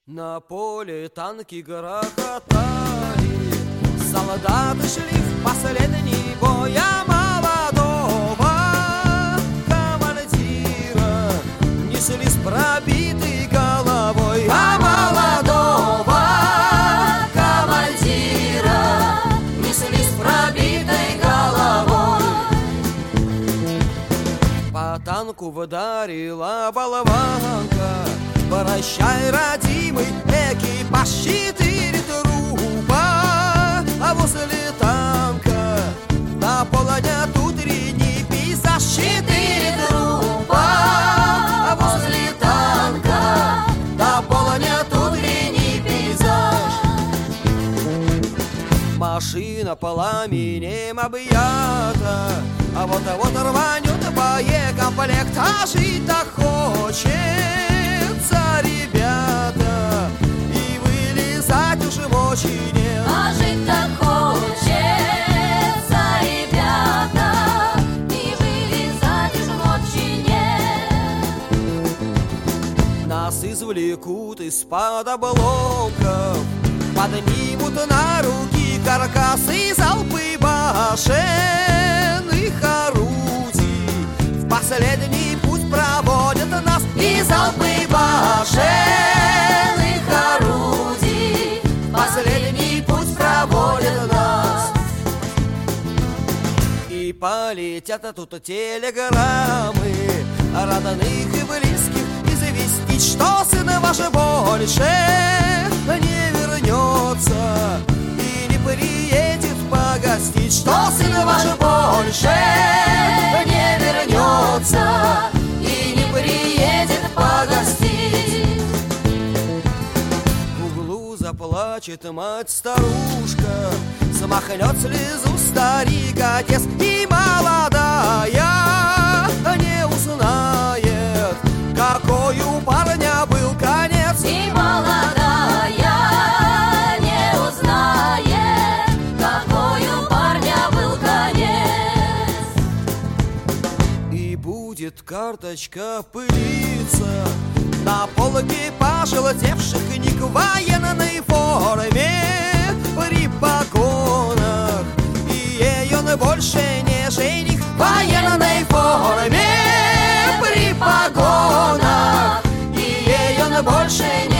На поле танки грохотали, солдаты шли в последний бой, а молодого командира несли с пробитой головой, а молодого командира несли с пробитой головой. По танку вдарила болванка, прощай, родимый, экипаж 4 трупа, а возле танка наполонят утренний пейзаж. 4 трупа, а возле танка наполонят утренний пейзаж. Машина пламенем объята, а вот рванет боекомплект, а жить-то хочется, ребята, и вылезать уже мочи нет. А жить так хочется, ребята, и вылезать уже мочи нет. Нас извлекут из-под обломков, поднимут на руки каркасы, залпы башенных орудий. В последний путь проводят нас и залпы башенных орудий. В последний путь проводят нас. И полетят тут телеграммы родных и близких известить, что сын ваш больше не вернется и не приедет погостить, что сын ваш больше не вернется и не приедет погостить. В углу заплачет мать-старушка, смахнет слезу старик-отец, и молодая не узнает, какой у парня был конец. И молодая не узнает, какой у парня был конец. И будет карточка пылиться на полке пожелтевших книг в военной форме при погонах, и ее больше не жених. В военной форме при погонах, и ее больше не